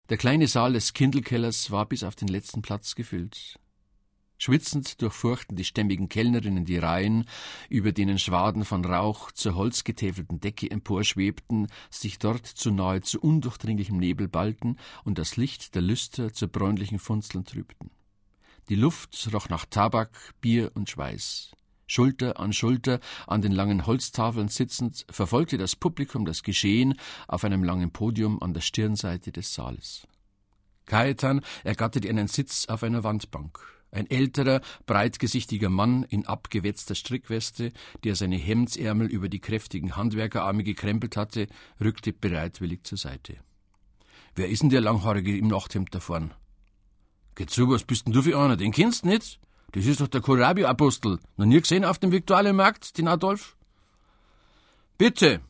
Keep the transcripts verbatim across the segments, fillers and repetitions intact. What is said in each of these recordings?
Der kleine Saal des Kindelkellers war bis auf den letzten Platz gefüllt. Schwitzend durchfurchten die stämmigen Kellnerinnen die Reihen, über denen Schwaden von Rauch zur holzgetäfelten Decke emporschwebten, sich dort zu nahezu undurchdringlichem Nebel ballten und das Licht der Lüster zu bräunlichen Funzeln trübten. Die Luft roch nach Tabak, Bier und Schweiß. Schulter an Schulter, an den langen Holztafeln sitzend, verfolgte das Publikum das Geschehen auf einem langen Podium an der Stirnseite des Saales. Cajetan ergatterte einen Sitz auf einer Wandbank. Ein älterer, breitgesichtiger Mann in abgewetzter Strickweste, der seine Hemdsärmel über die kräftigen Handwerkerarme gekrempelt hatte, rückte bereitwillig zur Seite. »Wer ist denn der Langhaarige im Nachthemd da vorn?« »Geh zu, was bist denn du für einer? Den kennst du nicht? Das ist doch der Kohlrabi-Apostel. Noch nie gesehen auf dem Viktualienmarkt, den Adolf?« »Bitte!«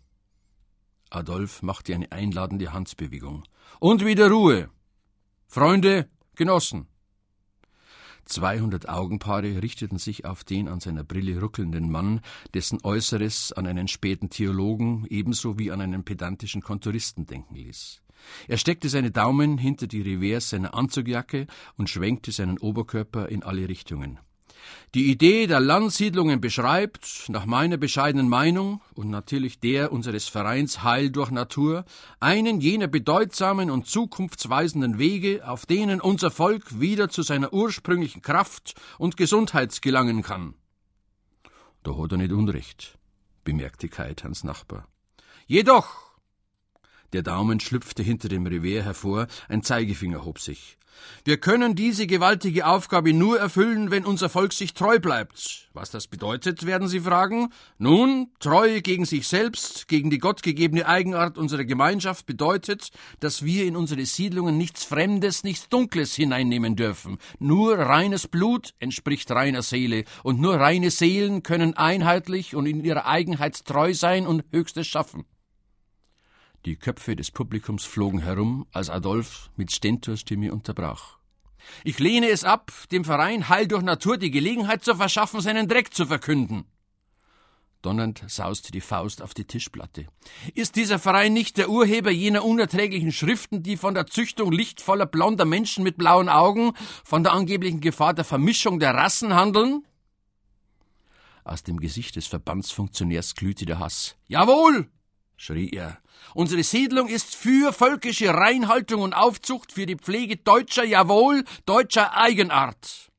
Adolf machte eine einladende Handbewegung. »Und wieder Ruhe! Freunde, Genossen!« Zweihundert Augenpaare richteten sich auf den an seiner Brille ruckelnden Mann, dessen Äußeres an einen späten Theologen ebenso wie an einen pedantischen Kontoristen denken ließ. Er steckte seine Daumen hinter die Revers seiner Anzugjacke und schwenkte seinen Oberkörper in alle Richtungen. Die Idee der Landsiedlungen beschreibt, nach meiner bescheidenen Meinung und natürlich der unseres Vereins Heil durch Natur, einen jener bedeutsamen und zukunftsweisenden Wege, auf denen unser Volk wieder zu seiner ursprünglichen Kraft und Gesundheit gelangen kann. Da hat er nicht Unrecht, bemerkte Cajetans Nachbar. Jedoch, der Daumen schlüpfte hinter dem Revers hervor, ein Zeigefinger hob sich. Wir können diese gewaltige Aufgabe nur erfüllen, wenn unser Volk sich treu bleibt. Was das bedeutet, werden Sie fragen? Nun, Treue gegen sich selbst, gegen die gottgegebene Eigenart unserer Gemeinschaft bedeutet, dass wir in unsere Siedlungen nichts Fremdes, nichts Dunkles hineinnehmen dürfen. Nur reines Blut entspricht reiner Seele, und nur reine Seelen können einheitlich und in ihrer Eigenheit treu sein und Höchstes schaffen. Die Köpfe des Publikums flogen herum, als Adolf mit Stentors Stimme unterbrach. Ich lehne es ab, dem Verein Heil durch Natur die Gelegenheit zu verschaffen, seinen Dreck zu verkünden. Donnernd sauste die Faust auf die Tischplatte. Ist dieser Verein nicht der Urheber jener unerträglichen Schriften, die von der Züchtung lichtvoller blonder Menschen mit blauen Augen, von der angeblichen Gefahr der Vermischung der Rassen handeln? Aus dem Gesicht des Verbandsfunktionärs glühte der Hass. Jawohl! Schrie er. Unsere Siedlung ist für völkische Reinhaltung und Aufzucht, für die Pflege deutscher, jawohl, deutscher Eigenart.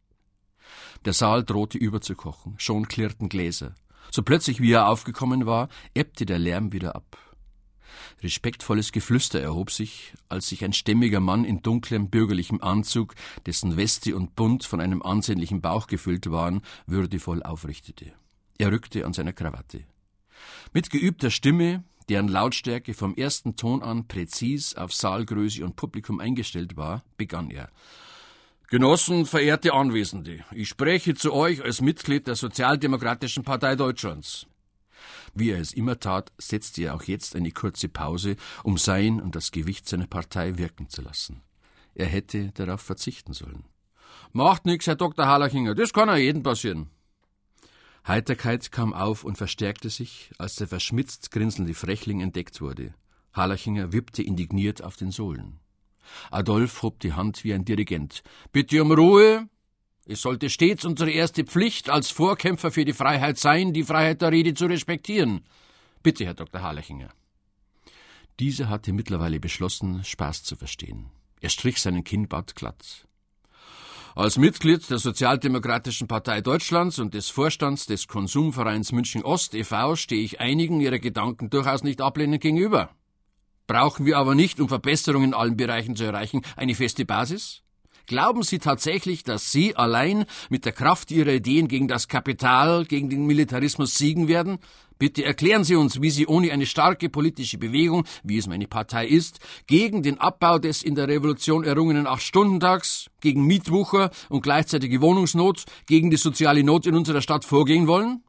Der Saal drohte überzukochen, schon klirrten Gläser. So plötzlich, wie er aufgekommen war, ebbte der Lärm wieder ab. Respektvolles Geflüster erhob sich, als sich ein stämmiger Mann in dunklem, bürgerlichem Anzug, dessen Weste und Bund von einem ansehnlichen Bauch gefüllt waren, würdevoll aufrichtete. Er rückte an seiner Krawatte. Mit geübter Stimme, deren Lautstärke vom ersten Ton an präzis auf Saalgröße und Publikum eingestellt war, begann er. Genossen, verehrte Anwesende, ich spreche zu euch als Mitglied der Sozialdemokratischen Partei Deutschlands. Wie er es immer tat, setzte er auch jetzt eine kurze Pause, um sein und das Gewicht seiner Partei wirken zu lassen. Er hätte darauf verzichten sollen. Macht nix, Herr Doktor Harlachinger, das kann ja jedem passieren. Heiterkeit kam auf und verstärkte sich, als der verschmitzt grinselnde Frechling entdeckt wurde. Harlachinger wippte indigniert auf den Sohlen. Adolf hob die Hand wie ein Dirigent. »Bitte um Ruhe! Es sollte stets unsere erste Pflicht als Vorkämpfer für die Freiheit sein, die Freiheit der Rede zu respektieren. Bitte, Herr Doktor Harlachinger.« Dieser hatte mittlerweile beschlossen, Spaß zu verstehen. Er strich seinen Kinnbart glatt. Als Mitglied der Sozialdemokratischen Partei Deutschlands und des Vorstands des Konsumvereins München Ost e V stehe ich einigen Ihrer Gedanken durchaus nicht ablehnend gegenüber. Brauchen wir aber nicht, um Verbesserungen in allen Bereichen zu erreichen, eine feste Basis? Glauben Sie tatsächlich, dass Sie allein mit der Kraft Ihrer Ideen gegen das Kapital, gegen den Militarismus siegen werden? Bitte erklären Sie uns, wie Sie ohne eine starke politische Bewegung, wie es meine Partei ist, gegen den Abbau des in der Revolution errungenen Acht-Stunden-Tags, gegen Mietwucher und gleichzeitige Wohnungsnot, gegen die soziale Not in unserer Stadt vorgehen wollen?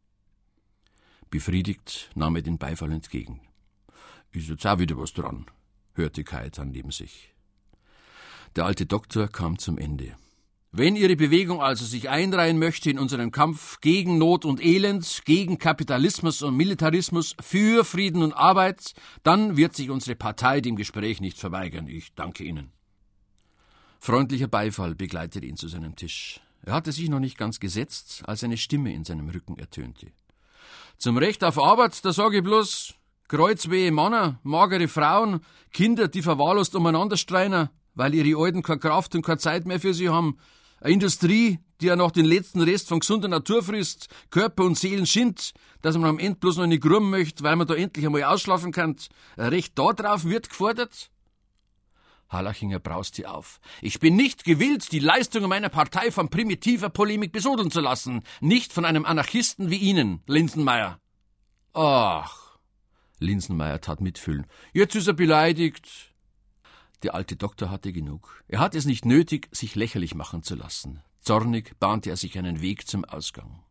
Befriedigt nahm er den Beifall entgegen. »Ist jetzt auch wieder was dran«, hörte Cajetan neben sich. Der alte Doktor kam zum Ende. Wenn Ihre Bewegung also sich einreihen möchte in unseren Kampf gegen Not und Elend, gegen Kapitalismus und Militarismus, für Frieden und Arbeit, dann wird sich unsere Partei dem Gespräch nicht verweigern. Ich danke Ihnen. Freundlicher Beifall begleitete ihn zu seinem Tisch. Er hatte sich noch nicht ganz gesetzt, als eine Stimme in seinem Rücken ertönte. Zum Recht auf Arbeit, da sage ich bloß, kreuzwehe Männer, magere Frauen, Kinder, die verwahrlost umeinander streinen, weil ihre Alten keine Kraft und keine Zeit mehr für sie haben, eine Industrie, die ja noch den letzten Rest von gesunder Natur frisst, Körper und Seelen schindet, dass man am Ende bloß noch nicht gruben möchte, weil man da endlich einmal ausschlafen kann. Ein Recht da drauf wird gefordert? Harlachinger brauste auf. Ich bin nicht gewillt, die Leistungen meiner Partei von primitiver Polemik besudeln zu lassen. Nicht von einem Anarchisten wie Ihnen, Linsenmeier. Ach, Linsenmeier tat mitfühlen. Jetzt ist er beleidigt. Der alte Doktor hatte genug. Er hatte es nicht nötig, sich lächerlich machen zu lassen. Zornig bahnte er sich einen Weg zum Ausgang.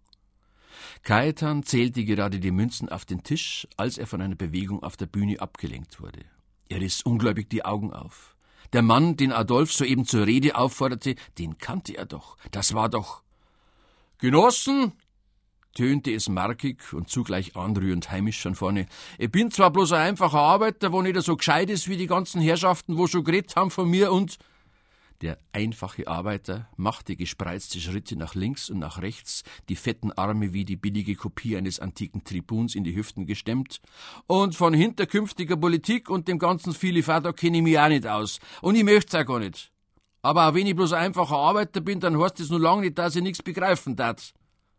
Cajetan zählte gerade die Münzen auf den Tisch, als er von einer Bewegung auf der Bühne abgelenkt wurde. Er riss ungläubig die Augen auf. Der Mann, den Adolf soeben zur Rede aufforderte, den kannte er doch. Das war doch... »Genossen«, tönte es markig und zugleich anrührend heimisch von vorne. »Ich bin zwar bloß ein einfacher Arbeiter, wo nicht so gescheit ist wie die ganzen Herrschaften, wo schon geredet haben von mir und...« Der einfache Arbeiter machte gespreizte Schritte nach links und nach rechts, die fetten Arme wie die billige Kopie eines antiken Tribuns in die Hüften gestemmt. »Und von hinterkünftiger Politik und dem ganzen Filifado kenne ich mich auch nicht aus. Und ich möcht's auch gar nicht. Aber auch wenn ich bloß ein einfacher Arbeiter bin, dann heißt es nur lange nicht, dass ich nichts begreifen darf.«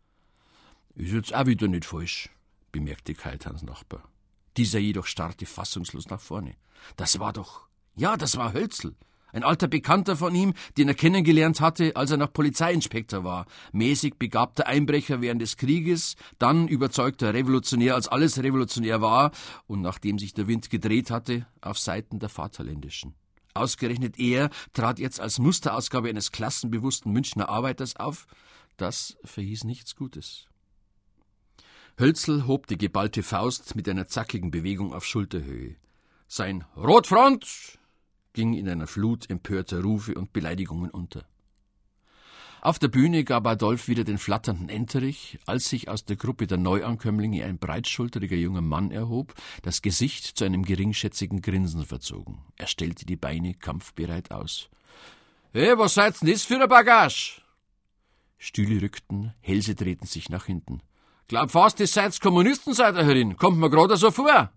»Ist jetzt auch wieder nicht falsch«, bemerkte Cajetans Nachbar. Dieser jedoch starrte fassungslos nach vorne. »Das war doch... Ja, das war Hölzl. Ein alter Bekannter von ihm, den er kennengelernt hatte, als er noch Polizeiinspektor war. Mäßig begabter Einbrecher während des Krieges, dann überzeugter Revolutionär, als alles revolutionär war, und nachdem sich der Wind gedreht hatte, auf Seiten der Vaterländischen. Ausgerechnet er trat jetzt als Musterausgabe eines klassenbewussten Münchner Arbeiters auf. Das verhieß nichts Gutes. Hölzl hob die geballte Faust mit einer zackigen Bewegung auf Schulterhöhe. Sein »Rotfront« ging in einer Flut empörter Rufe und Beleidigungen unter. Auf der Bühne gab Adolf wieder den flatternden Enterich, als sich aus der Gruppe der Neuankömmlinge ein breitschulteriger junger Mann erhob, das Gesicht zu einem geringschätzigen Grinsen verzogen. Er stellte die Beine kampfbereit aus. »Hey, was seid's denn das für ein Bagage?« Stühle rückten, Hälse drehten sich nach hinten. »Glaub fast, ihr seid's Kommunisten, seid ihr herin. Kommt mir gerade so vor.«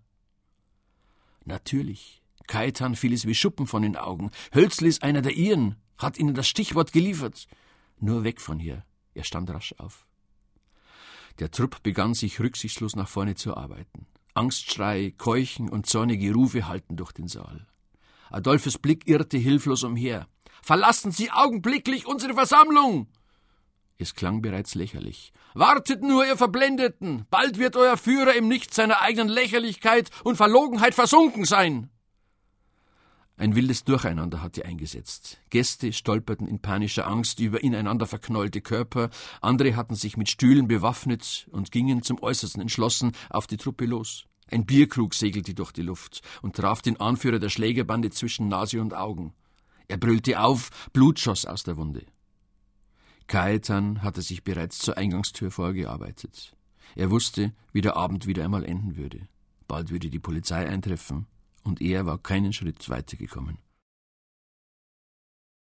Natürlich. Cajetan fiel es wie Schuppen von den Augen. Hölzl ist einer der Ihren, hat ihnen das Stichwort geliefert. Nur weg von hier. Er stand rasch auf. Der Trupp begann sich rücksichtslos nach vorne zu arbeiten. Angstschrei, Keuchen und zornige Rufe hallten durch den Saal. Adolfes Blick irrte hilflos umher. »Verlassen Sie augenblicklich unsere Versammlung!« Es klang bereits lächerlich. »Wartet nur, ihr Verblendeten! Bald wird euer Führer im Nichts seiner eigenen Lächerlichkeit und Verlogenheit versunken sein!« Ein wildes Durcheinander hatte eingesetzt. Gäste stolperten in panischer Angst über ineinander verknäulte Körper, andere hatten sich mit Stühlen bewaffnet und gingen zum Äußersten entschlossen auf die Truppe los. Ein Bierkrug segelte durch die Luft und traf den Anführer der Schlägerbande zwischen Nase und Augen. Er brüllte auf, Blut schoss aus der Wunde. Cajetan hatte sich bereits zur Eingangstür vorgearbeitet. Er wusste, wie der Abend wieder einmal enden würde. Bald würde die Polizei eintreffen, und er war keinen Schritt weitergekommen.